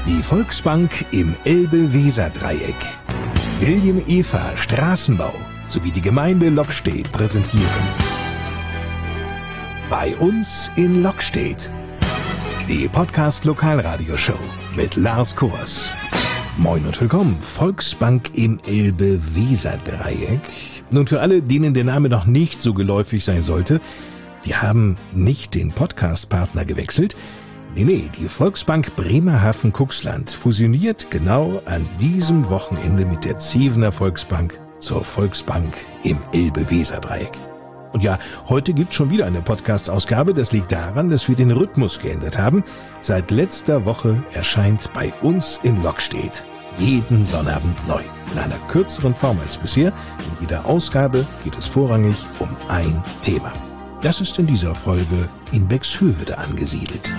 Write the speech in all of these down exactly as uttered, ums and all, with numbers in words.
Die Volksbank im Elbe-Weser-Dreieck, William Eva Straßenbau sowie die Gemeinde Lockstedt präsentieren Bei uns in Lockstedt, die Podcast-Lokalradioshow mit Lars Kors. Moin und willkommen, Volksbank im Elbe-Weser-Dreieck. Nun, für alle, denen der Name noch nicht so geläufig sein sollte, wir haben nicht den Podcast-Partner gewechselt. Nee, nee, die Volksbank Bremerhaven-Cuxland fusioniert genau an diesem Wochenende mit der Zevener Volksbank zur Volksbank im Elbe-Weser-Dreieck. Und ja, heute gibt's schon wieder eine Podcast-Ausgabe. Das liegt daran, dass wir den Rhythmus geändert haben. Seit letzter Woche erscheint bei uns in Lockstedt jeden Sonnabend neu. In einer kürzeren Form als bisher. In jeder Ausgabe geht es vorrangig um ein Thema. Das ist in dieser Folge in Bexhövede angesiedelt.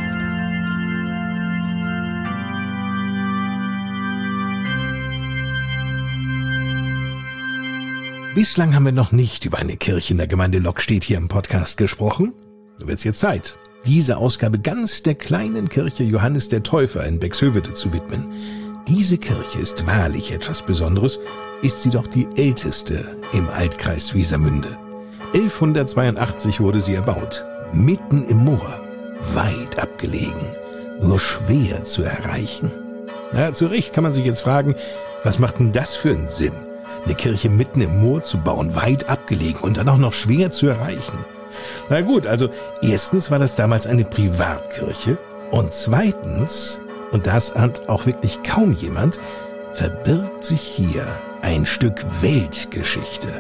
Bislang haben wir noch nicht über eine Kirche in der Gemeinde Lockstedt hier im Podcast gesprochen. Nun wird's jetzt Zeit, diese Ausgabe ganz der kleinen Kirche Johannes der Täufer in Bexhövede zu widmen. Diese Kirche ist wahrlich etwas Besonderes, ist sie doch die älteste im Altkreis Wesermünde. elfhundertzweiundachtzig wurde sie erbaut, mitten im Moor, weit abgelegen, nur schwer zu erreichen. Na, zu Recht kann man sich jetzt fragen, was macht denn das für einen Sinn? Eine Kirche mitten im Moor zu bauen, weit abgelegen und dann auch noch schwer zu erreichen. Na gut, also erstens war das damals eine Privatkirche und zweitens, und das ahnt auch wirklich kaum jemand, verbirgt sich hier ein Stück Weltgeschichte.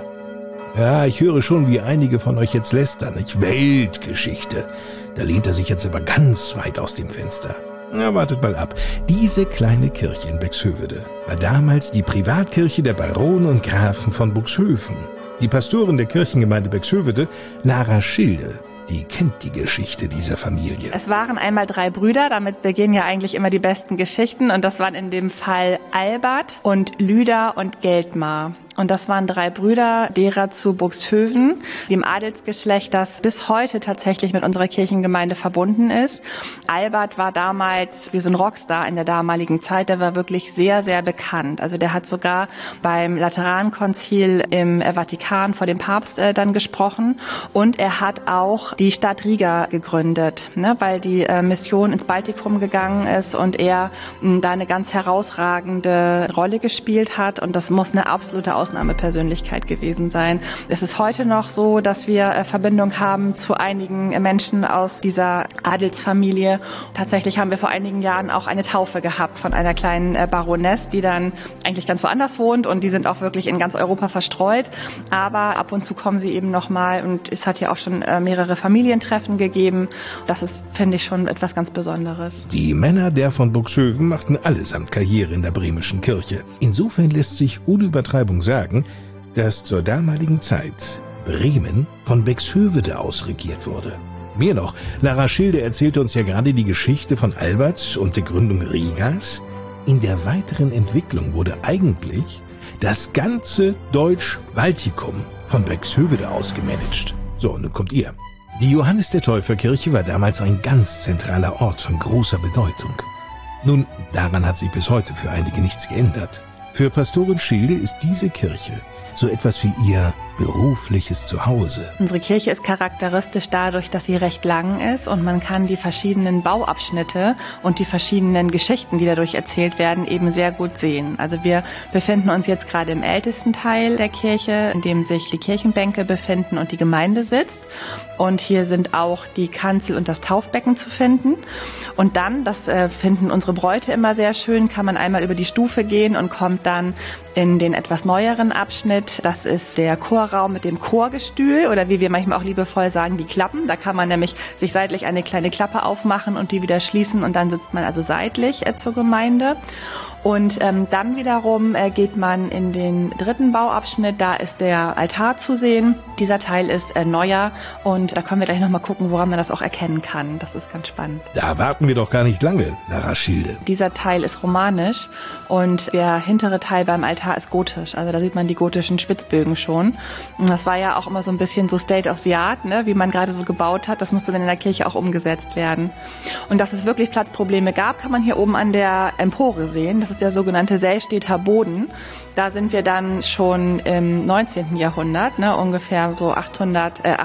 Ja, ich höre schon, wie einige von euch jetzt lästern. Nicht Weltgeschichte. Da lehnt er sich jetzt aber ganz weit aus dem Fenster. Na, wartet mal ab. Diese kleine Kirche in Bexhövede war damals die Privatkirche der Barone und Grafen von Buxhoeven. Die Pastorin der Kirchengemeinde Bexhövede, Lara Schilde, die kennt die Geschichte dieser Familie. Es waren einmal drei Brüder, damit beginnen ja eigentlich immer die besten Geschichten. Und das waren in dem Fall Albert und Lüder und Geldmar. Und das waren drei Brüder derer zu Buxhöven, dem Adelsgeschlecht, das bis heute tatsächlich mit unserer Kirchengemeinde verbunden ist. Albert war damals wie so ein Rockstar in der damaligen Zeit. Der war wirklich sehr, sehr bekannt. Also der hat sogar beim Laterankonzil im Vatikan vor dem Papst äh, dann gesprochen. Und er hat auch die Stadt Riga gegründet, ne, weil die äh, Mission ins Baltikum gegangen ist und er mh, da eine ganz herausragende Rolle gespielt hat. Und das muss eine absolute Ausnahme Ausnahmepersönlichkeit gewesen sein. Es ist heute noch so, dass wir äh, Verbindung haben zu einigen Menschen aus dieser Adelsfamilie. Tatsächlich haben wir vor einigen Jahren auch eine Taufe gehabt von einer kleinen äh, Baroness, die dann eigentlich ganz woanders wohnt und die sind auch wirklich in ganz Europa verstreut. Aber ab und zu kommen sie eben nochmal und es hat ja auch schon äh, mehrere Familientreffen gegeben. Das ist, finde ich, schon etwas ganz Besonderes. Die Männer der von Buxhöven machten allesamt Karriere in der bremischen Kirche. Insofern lässt sich ohne Übertreibung sagen, dass zur damaligen Zeit Bremen von Bexhövede aus regiert wurde. Mehr noch, Lara Schilde erzählte uns ja gerade die Geschichte von Albert und der Gründung Rigas. In der weiteren Entwicklung wurde eigentlich das ganze Deutsch-Baltikum von Bexhövede aus gemanagt. So, nun kommt ihr. Die Johannes der Täufer-Kirche war damals ein ganz zentraler Ort von großer Bedeutung. Nun, daran hat sich bis heute für einige nichts geändert. Für Pastorin Schilde ist diese Kirche so etwas wie ihr berufliches Zuhause. Unsere Kirche ist charakteristisch dadurch, dass sie recht lang ist und man kann die verschiedenen Bauabschnitte und die verschiedenen Geschichten, die dadurch erzählt werden, eben sehr gut sehen. Also wir befinden uns jetzt gerade im ältesten Teil der Kirche, in dem sich die Kirchenbänke befinden und die Gemeinde sitzt. Und hier sind auch die Kanzel und das Taufbecken zu finden. Und dann, das äh, finden unsere Bräute immer sehr schön, kann man einmal über die Stufe gehen und kommt dann in den etwas neueren Abschnitt. Das ist der Chorraum mit dem Chorgestühl oder wie wir manchmal auch liebevoll sagen, die Klappen. Da kann man nämlich sich seitlich eine kleine Klappe aufmachen und die wieder schließen und dann sitzt man also seitlich äh, zur Gemeinde. Und ähm, dann wiederum äh, geht man in den dritten Bauabschnitt, da ist der Altar zu sehen. Dieser Teil ist äh, neuer und da können wir gleich nochmal gucken, woran man das auch erkennen kann. Das ist ganz spannend. Da warten wir doch gar nicht lange, Lara Schilde. Dieser Teil ist romanisch und der hintere Teil beim Altar ist gotisch. Also da sieht man die gotischen Spitzbögen schon. Und das war ja auch immer so ein bisschen so State of the Art, ne, wie man gerade so gebaut hat. Das musste dann in der Kirche auch umgesetzt werden. Und dass es wirklich Platzprobleme gab, kann man hier oben an der Empore sehen. Das ist der sogenannte Sellstedter Boden. Da sind wir dann schon im neunzehnten Jahrhundert, ne, ungefähr so achthundert, äh,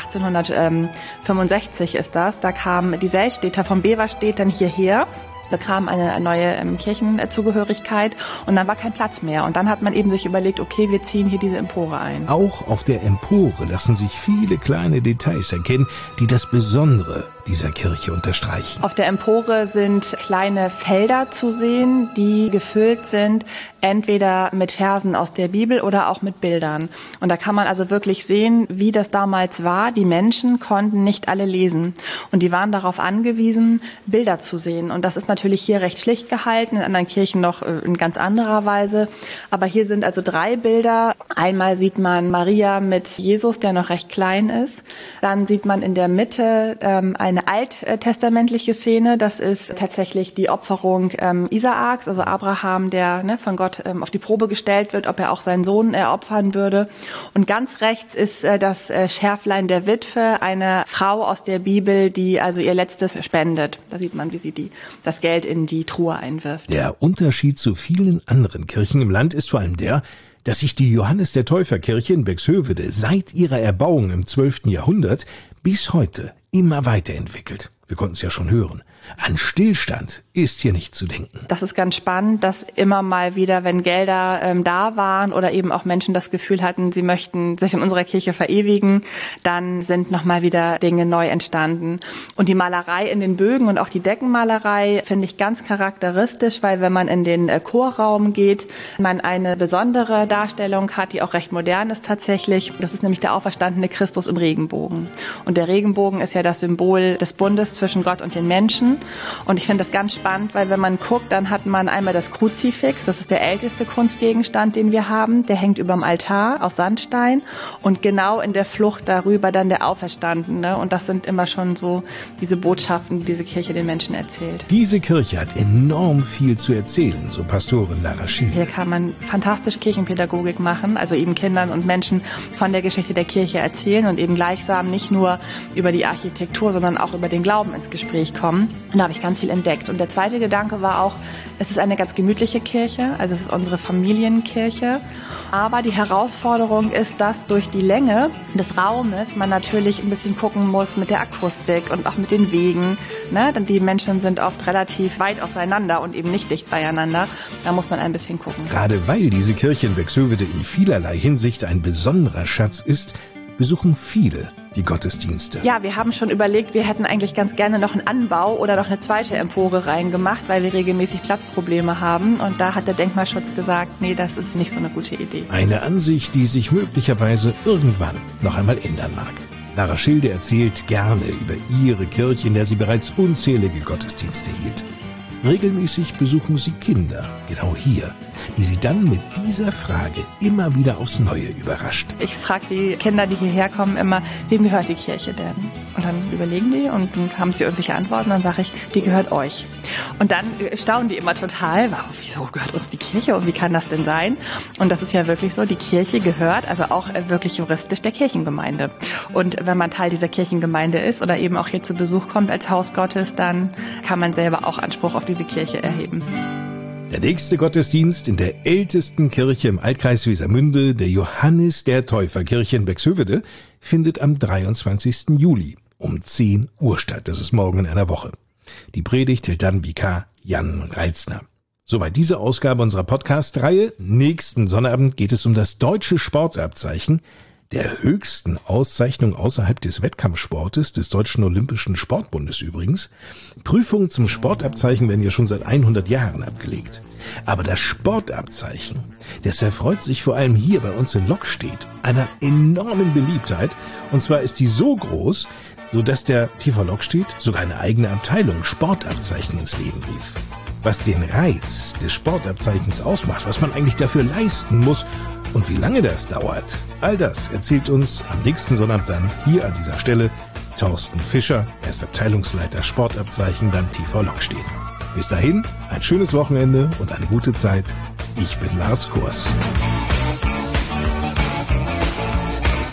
achtzehnhundertfünfundsechzig ist das. Da kamen die Sellstedter vom Beverstedt dann hierher, bekamen eine neue ähm, Kirchenzugehörigkeit und dann war kein Platz mehr. Und dann hat man eben sich überlegt, okay, wir ziehen hier diese Empore ein. Auch auf der Empore lassen sich viele kleine Details erkennen, die das Besondere dieser Kirche unterstreichen. Auf der Empore sind kleine Felder zu sehen, die gefüllt sind, entweder mit Versen aus der Bibel oder auch mit Bildern. Und da kann man also wirklich sehen, wie das damals war. Die Menschen konnten nicht alle lesen und die waren darauf angewiesen, Bilder zu sehen. Und das ist natürlich hier recht schlicht gehalten, in anderen Kirchen noch in ganz anderer Weise. Aber hier sind also drei Bilder. Einmal sieht man Maria mit Jesus, der noch recht klein ist. Dann sieht man in der Mitte ähm, ein eine alttestamentliche Szene, das ist tatsächlich die Opferung ähm, Isaaks, also Abraham, der ne, von Gott ähm, auf die Probe gestellt wird, ob er auch seinen Sohn äh, opfern würde. Und ganz rechts ist äh, das äh, Schärflein der Witwe, eine Frau aus der Bibel, die also ihr Letztes spendet. Da sieht man, wie sie die, das Geld in die Truhe einwirft. Der Unterschied zu vielen anderen Kirchen im Land ist vor allem der, dass sich die Johannes der Täufer Kirche in Bexhövede seit ihrer Erbauung im zwölften Jahrhundert bis heute immer weiterentwickelt. Wir konnten es ja schon hören. An Stillstand ist hier nicht zu denken. Das ist ganz spannend, dass immer mal wieder, wenn Gelder ähm, da waren oder eben auch Menschen das Gefühl hatten, sie möchten sich in unserer Kirche verewigen, dann sind nochmal wieder Dinge neu entstanden. Und die Malerei in den Bögen und auch die Deckenmalerei finde ich ganz charakteristisch, weil wenn man in den äh, Chorraum geht, man eine besondere Darstellung hat, die auch recht modern ist tatsächlich. Das ist nämlich der auferstandene Christus im Regenbogen. Und der Regenbogen ist ja das Symbol des Bundes zwischen Gott und den Menschen. Und ich finde das ganz spannend, weil wenn man guckt, dann hat man einmal das Kruzifix, das ist der älteste Kunstgegenstand, den wir haben. Der hängt überm Altar aus Sandstein und genau in der Flucht darüber dann der Auferstandene. Und das sind immer schon so diese Botschaften, die diese Kirche den Menschen erzählt. Diese Kirche hat enorm viel zu erzählen, so Pastorin Lara Schilde. Hier kann man fantastisch Kirchenpädagogik machen, also eben Kindern und Menschen von der Geschichte der Kirche erzählen und eben gleichsam nicht nur über die Architektur, sondern auch über den Glauben ins Gespräch kommen. Und da habe ich ganz viel entdeckt. Und der zweite Gedanke war auch, es ist eine ganz gemütliche Kirche, also es ist unsere Familienkirche. Aber die Herausforderung ist, dass durch die Länge des Raumes man natürlich ein bisschen gucken muss mit der Akustik und auch mit den Wegen. Ne? Denn die Menschen sind oft relativ weit auseinander und eben nicht dicht beieinander. Da muss man ein bisschen gucken. Gerade weil diese Kirche in Bexhövede in vielerlei Hinsicht ein besonderer Schatz ist, besuchen viele die Gottesdienste. Ja, wir haben schon überlegt, wir hätten eigentlich ganz gerne noch einen Anbau oder noch eine zweite Empore reingemacht, weil wir regelmäßig Platzprobleme haben. Und da hat der Denkmalschutz gesagt, nee, das ist nicht so eine gute Idee. Eine Ansicht, die sich möglicherweise irgendwann noch einmal ändern mag. Lara Schilde erzählt gerne über ihre Kirche, in der sie bereits unzählige Gottesdienste hielt. Regelmäßig besuchen sie Kinder, genau hier, die sie dann mit dieser Frage immer wieder aufs Neue überrascht. Ich frage die Kinder, die hierher kommen, immer, wem gehört die Kirche denn? Und dann überlegen die und dann haben sie irgendwelche Antworten. Dann sage ich, die gehört euch. Und dann staunen die immer total, wow, wieso gehört uns die Kirche und wie kann das denn sein? Und das ist ja wirklich so, die Kirche gehört, also auch wirklich juristisch, der Kirchengemeinde. Und wenn man Teil dieser Kirchengemeinde ist oder eben auch hier zu Besuch kommt als Haus Gottes, dann kann man selber auch Anspruch auf diese Kirche erheben. Der nächste Gottesdienst in der ältesten Kirche im Altkreis Wesermünde, der Johannes der Täufer Kirche in Bexhövede, findet am dreiundzwanzigsten Juli um zehn Uhr statt. Das ist morgen in einer Woche. Die Predigt hält dann Vikar Jan Reitzner. Soweit diese Ausgabe unserer Podcast-Reihe. Nächsten Sonnabend geht es um das deutsche Sportabzeichen, der höchsten Auszeichnung außerhalb des Wettkampfsportes, des Deutschen Olympischen Sportbundes übrigens. Prüfungen zum Sportabzeichen werden ja schon seit hundert Jahren abgelegt. Aber das Sportabzeichen, das erfreut sich vor allem hier bei uns in Lockstedt einer enormen Beliebtheit. Und zwar ist die so groß, sodass der T V Lockstedt sogar eine eigene Abteilung Sportabzeichen ins Leben rief. Was den Reiz des Sportabzeichens ausmacht, was man eigentlich dafür leisten muss und wie lange das dauert, all das erzählt uns am nächsten Sonntag dann hier an dieser Stelle Thorsten Fischer, er ist Abteilungsleiter Sportabzeichen beim T V Lockstedt. Bis dahin, ein schönes Wochenende und eine gute Zeit. Ich bin Lars Kurs.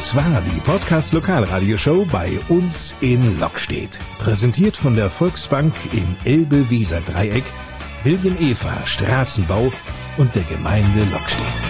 Das war die Podcast-Lokalradioshow bei uns in Lockstedt. Präsentiert von der Volksbank im Elbe-Weser-Dreieck, William Eva Straßenbau und der Gemeinde Lockstedt.